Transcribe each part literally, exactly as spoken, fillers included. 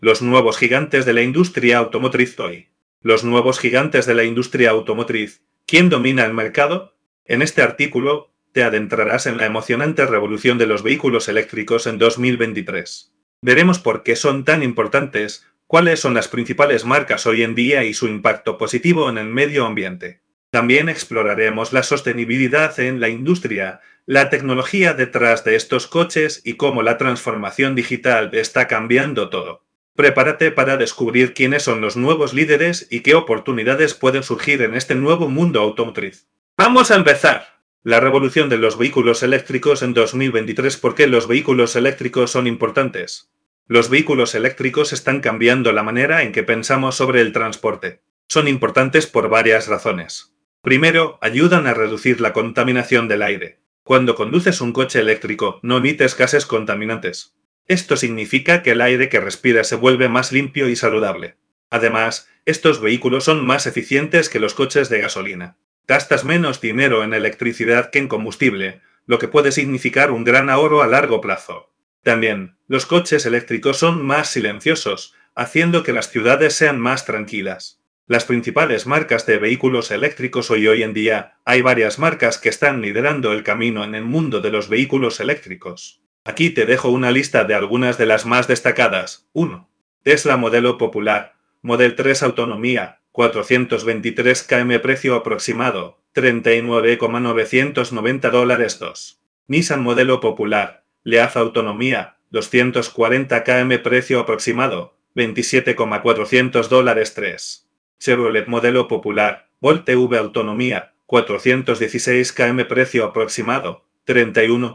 Los nuevos gigantes de la industria automotriz hoy. Los nuevos gigantes de la industria automotriz. ¿Quién domina el mercado? En este artículo, te adentrarás en la emocionante revolución de los vehículos eléctricos en dos mil veintitrés. Veremos por qué son tan importantes, cuáles son las principales marcas hoy en día y su impacto positivo en el medio ambiente. También exploraremos la sostenibilidad en la industria, la tecnología detrás de estos coches y cómo la transformación digital está cambiando todo. Prepárate para descubrir quiénes son los nuevos líderes y qué oportunidades pueden surgir en este nuevo mundo automotriz. ¡Vamos a empezar! La revolución de los vehículos eléctricos en dos mil veintitrés. ¿Por qué los vehículos eléctricos son importantes? Los vehículos eléctricos están cambiando la manera en que pensamos sobre el transporte. Son importantes por varias razones. Primero, ayudan a reducir la contaminación del aire. Cuando conduces un coche eléctrico, no emites gases contaminantes. Esto significa que el aire que respiras se vuelve más limpio y saludable. Además, estos vehículos son más eficientes que los coches de gasolina. Gastas menos dinero en electricidad que en combustible, lo que puede significar un gran ahorro a largo plazo. También, los coches eléctricos son más silenciosos, haciendo que las ciudades sean más tranquilas. Las principales marcas de vehículos eléctricos hoy hoy en día, hay varias marcas que están liderando el camino en el mundo de los vehículos eléctricos. Aquí te dejo una lista de algunas de las más destacadas. uno. Tesla modelo popular, Model tres autonomía, cuatrocientos veintitrés kilómetros precio aproximado, treinta y nueve mil novecientos noventa dólares. dos. Nissan modelo popular, Leaf autonomía, doscientos cuarenta kilómetros precio aproximado, veintisiete mil cuatrocientos dólares. tres. Chevrolet modelo popular, Volt E V autonomía, cuatrocientos dieciséis kilómetros precio aproximado, treinta y uno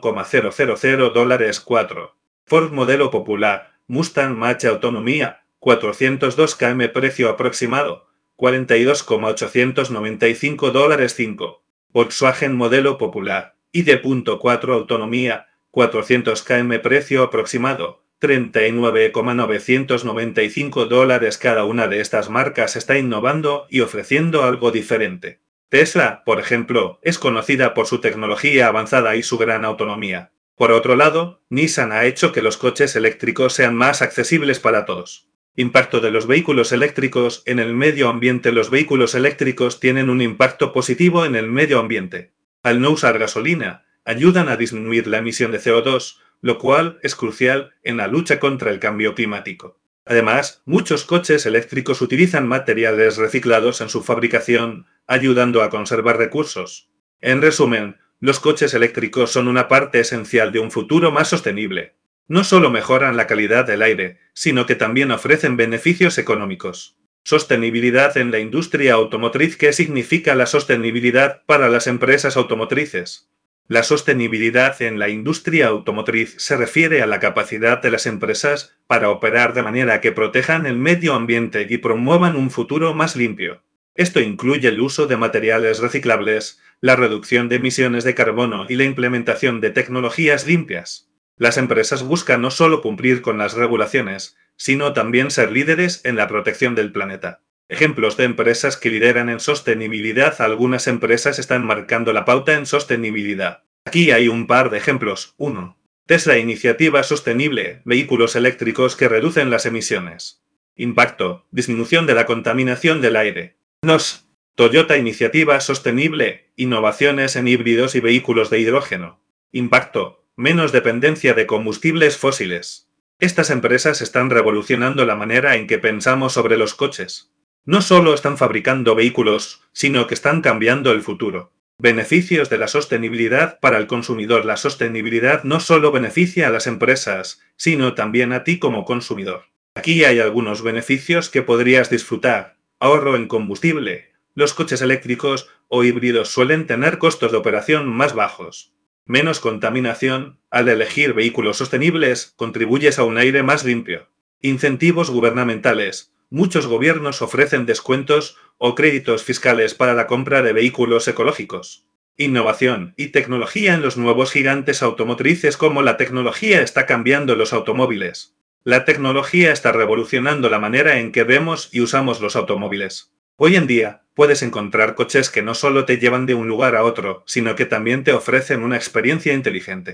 mil dólares. cuatro. Ford modelo popular, Mustang Mach autonomía, cuatrocientos dos kilómetros precio aproximado, cuarenta y dos mil ochocientos noventa y cinco dólares. cinco. Volkswagen modelo popular, I D cuatro autonomía, cuatrocientos kilómetros precio aproximado, treinta y nueve mil novecientos noventa y cinco dólares. Cada una de estas marcas está innovando y ofreciendo algo diferente. Tesla, por ejemplo, es conocida por su tecnología avanzada y su gran autonomía. Por otro lado, Nissan ha hecho que los coches eléctricos sean más accesibles para todos. Impacto de los vehículos eléctricos en el medio ambiente. Los vehículos eléctricos tienen un impacto positivo en el medio ambiente. Al no usar gasolina, ayudan a disminuir la emisión de C O dos, lo cual es crucial en la lucha contra el cambio climático. Además, muchos coches eléctricos utilizan materiales reciclados en su fabricación, ayudando a conservar recursos. En resumen, los coches eléctricos son una parte esencial de un futuro más sostenible. No solo mejoran la calidad del aire, sino que también ofrecen beneficios económicos. Sostenibilidad en la industria automotriz. ¿Qué significa la sostenibilidad para las empresas automotrices? La sostenibilidad en la industria automotriz se refiere a la capacidad de las empresas para operar de manera que protejan el medio ambiente y promuevan un futuro más limpio. Esto incluye el uso de materiales reciclables, la reducción de emisiones de carbono y la implementación de tecnologías limpias. Las empresas buscan no solo cumplir con las regulaciones, sino también ser líderes en la protección del planeta. Ejemplos de empresas que lideran en sostenibilidad. Algunas empresas están marcando la pauta en sostenibilidad. Aquí hay un par de ejemplos. uno. Tesla Iniciativa Sostenible, vehículos eléctricos que reducen las emisiones. Impacto, disminución de la contaminación del aire. dos. Toyota Iniciativa Sostenible, innovaciones en híbridos y vehículos de hidrógeno. Impacto, menos dependencia de combustibles fósiles. Estas empresas están revolucionando la manera en que pensamos sobre los coches. No solo están fabricando vehículos, sino que están cambiando el futuro. Beneficios de la sostenibilidad para el consumidor. La sostenibilidad no solo beneficia a las empresas, sino también a ti como consumidor. Aquí hay algunos beneficios que podrías disfrutar. Ahorro en combustible. Los coches eléctricos o híbridos suelen tener costos de operación más bajos. Menos contaminación. Al elegir vehículos sostenibles, contribuyes a un aire más limpio. Incentivos gubernamentales. Muchos gobiernos ofrecen descuentos o créditos fiscales para la compra de vehículos ecológicos. Innovación y tecnología en los nuevos gigantes automotrices. Como la tecnología está cambiando los automóviles. La tecnología está revolucionando la manera en que vemos y usamos los automóviles. Hoy en día, puedes encontrar coches que no solo te llevan de un lugar a otro, sino que también te ofrecen una experiencia inteligente.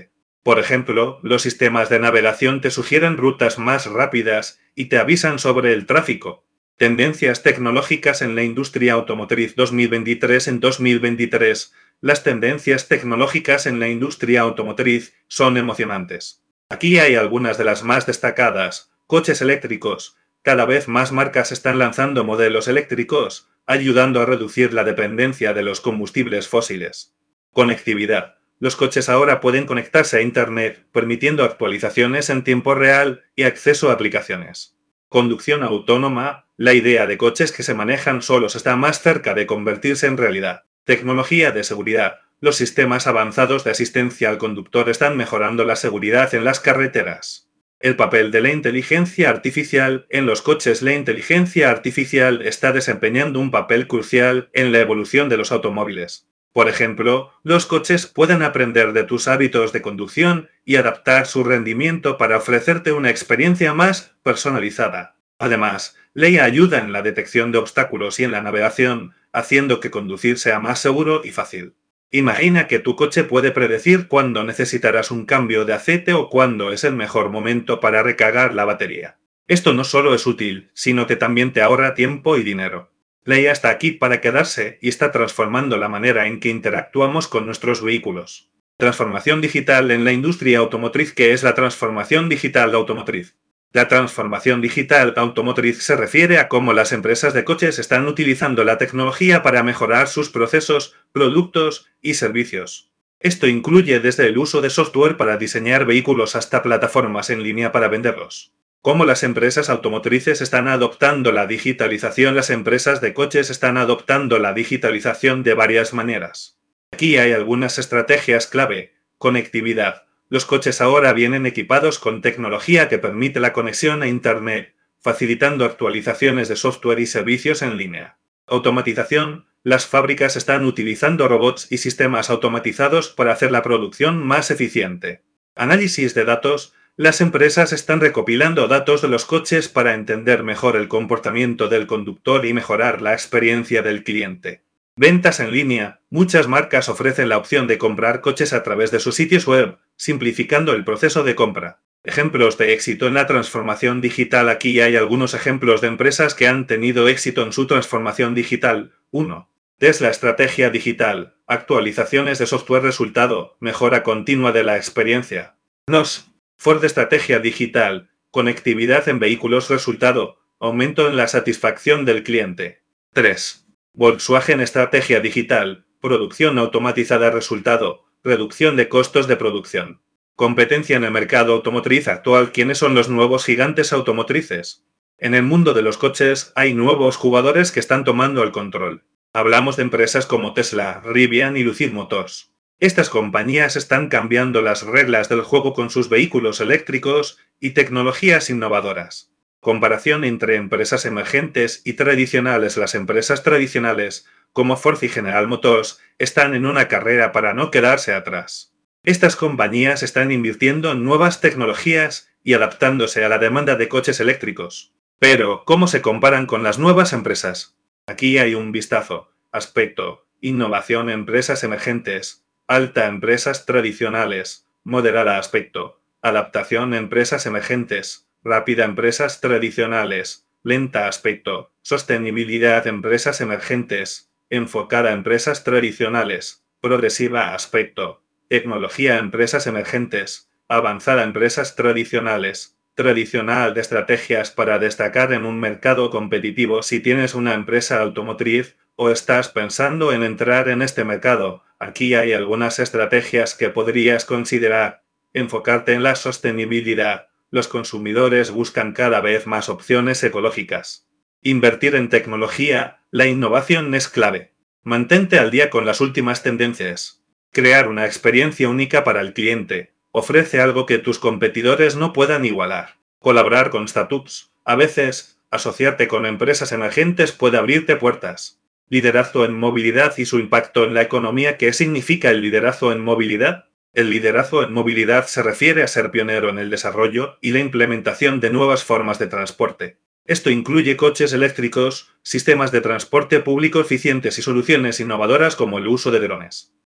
Por ejemplo, los sistemas de navegación te sugieren rutas más rápidas y te avisan sobre el tráfico. Tendencias tecnológicas en la industria automotriz dos mil veintitrés. En dos mil veintitrés, las tendencias tecnológicas en la industria automotriz son emocionantes. Aquí hay algunas de las más destacadas. Coches eléctricos. Cada vez más marcas están lanzando modelos eléctricos, ayudando a reducir la dependencia de los combustibles fósiles. Conectividad. Los coches ahora pueden conectarse a Internet, permitiendo actualizaciones en tiempo real y acceso a aplicaciones. Conducción autónoma. La idea de coches que se manejan solos está más cerca de convertirse en realidad. Tecnología de seguridad. Los sistemas avanzados de asistencia al conductor están mejorando la seguridad en las carreteras. El papel de la inteligencia artificial en los coches. La inteligencia artificial está desempeñando un papel crucial en la evolución de los automóviles. Por ejemplo, los coches pueden aprender de tus hábitos de conducción y adaptar su rendimiento para ofrecerte una experiencia más personalizada. Además, la I A ayuda en la detección de obstáculos y en la navegación, haciendo que conducir sea más seguro y fácil. Imagina que tu coche puede predecir cuándo necesitarás un cambio de aceite o cuándo es el mejor momento para recargar la batería. Esto no solo es útil, sino que también te ahorra tiempo y dinero. La I A está aquí para quedarse y está transformando la manera en que interactuamos con nuestros vehículos. Transformación digital en la industria automotriz. ¿Qué es la transformación digital automotriz? La transformación digital automotriz se refiere a cómo las empresas de coches están utilizando la tecnología para mejorar sus procesos, productos y servicios. Esto incluye desde el uso de software para diseñar vehículos hasta plataformas en línea para venderlos. Cómo las empresas automotrices están adoptando la digitalización. Las empresas de coches están adoptando la digitalización de varias maneras. Aquí hay algunas estrategias clave. Conectividad. Los coches ahora vienen equipados con tecnología que permite la conexión a Internet, facilitando actualizaciones de software y servicios en línea. Automatización. Las fábricas están utilizando robots y sistemas automatizados para hacer la producción más eficiente. Análisis de datos. Las empresas están recopilando datos de los coches para entender mejor el comportamiento del conductor y mejorar la experiencia del cliente. Ventas en línea. Muchas marcas ofrecen la opción de comprar coches a través de sus sitios web, simplificando el proceso de compra. Ejemplos de éxito en la transformación digital. Aquí hay algunos ejemplos de empresas que han tenido éxito en su transformación digital. uno. Tesla. Estrategia digital. Actualizaciones de software. Resultado: mejora continua de la experiencia. dos. Ford. Estrategia digital. Conectividad en vehículos. Resultado: aumento en la satisfacción del cliente. tres. Volkswagen. Estrategia digital. Producción automatizada. Resultado: reducción de costos de producción. Competencia en el mercado automotriz actual. ¿Quiénes son los nuevos gigantes automotrices? En el mundo de los coches hay nuevos jugadores que están tomando el control. Hablamos de empresas como Tesla, Rivian y Lucid Motors. Estas compañías están cambiando las reglas del juego con sus vehículos eléctricos y tecnologías innovadoras. Comparación entre empresas emergentes y tradicionales. Las empresas tradicionales, como Ford y General Motors, están en una carrera para no quedarse atrás. Estas compañías están invirtiendo en nuevas tecnologías y adaptándose a la demanda de coches eléctricos. Pero, ¿cómo se comparan con las nuevas empresas? Aquí hay un vistazo. Aspecto: innovación. Empresas emergentes. Alta. Empresas tradicionales. Moderada. Aspecto: adaptación. Empresas emergentes. Rápida. Empresas tradicionales. Lenta. Aspecto: sostenibilidad. Empresas emergentes. Enfocada. Empresas tradicionales. Progresiva. Aspecto: tecnología. Empresas emergentes. Avanzada. Empresas tradicionales. Tradicional. De estrategias para destacar en un mercado competitivo. Si tienes una empresa automotriz o estás pensando en entrar en este mercado, aquí hay algunas estrategias que podrías considerar. Enfocarte en la sostenibilidad. Los consumidores buscan cada vez más opciones ecológicas. Invertir en tecnología. La innovación es clave. Mantente al día con las últimas tendencias. Crear una experiencia única para el cliente. Ofrece algo que tus competidores no puedan igualar. Colaborar con startups. A veces, asociarte con empresas emergentes puede abrirte puertas. Liderazgo en movilidad y su impacto en la economía. ¿Qué significa el liderazgo en movilidad? El liderazgo en movilidad se refiere a ser pionero en el desarrollo y la implementación de nuevas formas de transporte. Esto incluye coches eléctricos, sistemas de transporte público eficientes y soluciones innovadoras como el uso de drones.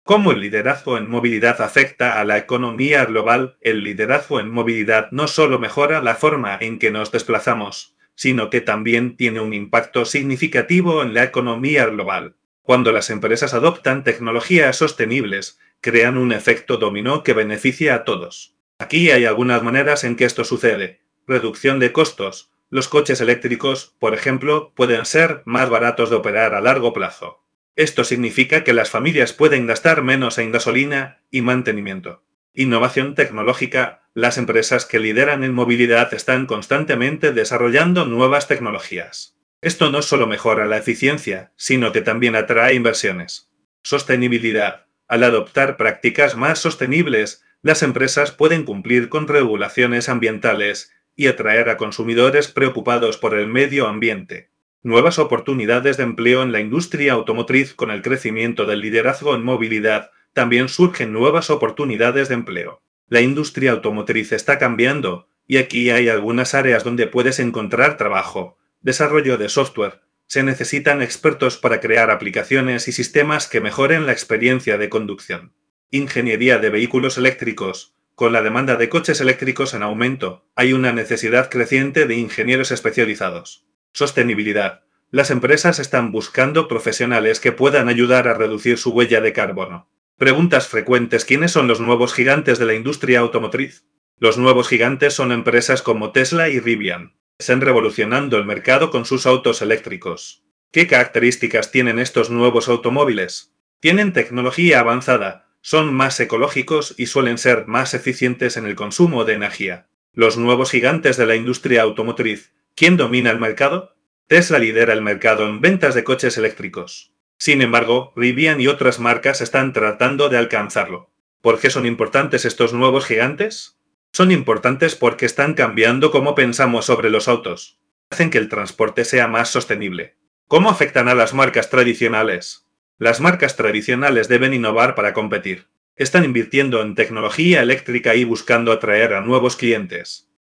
¿Cómo el liderazgo en movilidad afecta a la economía global? El liderazgo en movilidad no solo mejora la forma en que nos desplazamos, sino que también tiene un impacto significativo en la economía global. Cuando las empresas adoptan tecnologías sostenibles, crean un efecto dominó que beneficia a todos. Aquí hay algunas maneras en que esto sucede. Reducción de costos. Los coches eléctricos, por ejemplo, pueden ser más baratos de operar a largo plazo. Esto significa que las familias pueden gastar menos en gasolina y mantenimiento. Innovación tecnológica. Las empresas que lideran en movilidad están constantemente desarrollando nuevas tecnologías. Esto no solo mejora la eficiencia, sino que también atrae inversiones. Sostenibilidad. Al adoptar prácticas más sostenibles, las empresas pueden cumplir con regulaciones ambientales y atraer a consumidores preocupados por el medio ambiente. Nuevas oportunidades de empleo en la industria automotriz. Con el crecimiento del liderazgo en movilidad, también surgen nuevas oportunidades de empleo. La industria automotriz está cambiando, y aquí hay algunas áreas donde puedes encontrar trabajo. Desarrollo de software. Se necesitan expertos para crear aplicaciones y sistemas que mejoren la experiencia de conducción. Ingeniería de vehículos eléctricos. Con la demanda de coches eléctricos en aumento, hay una necesidad creciente de ingenieros especializados. Sostenibilidad. Las empresas están buscando profesionales que puedan ayudar a reducir su huella de carbono. Preguntas frecuentes: ¿quiénes son los nuevos gigantes de la industria automotriz? Los nuevos gigantes son empresas como Tesla y Rivian. Están revolucionando el mercado con sus autos eléctricos. ¿Qué características tienen estos nuevos automóviles? Tienen tecnología avanzada, son más ecológicos y suelen ser más eficientes en el consumo de energía. Los nuevos gigantes de la industria automotriz. ¿Quién domina el mercado? Tesla lidera el mercado en ventas de coches eléctricos. Sin embargo, Rivian y otras marcas están tratando de alcanzarlo. ¿Por qué son importantes estos nuevos gigantes? Son importantes porque están cambiando cómo pensamos sobre los autos. Hacen que el transporte sea más sostenible. ¿Cómo afectan a las marcas tradicionales? Las marcas tradicionales deben innovar para competir. Están invirtiendo en tecnología eléctrica y buscando atraer a nuevos clientes.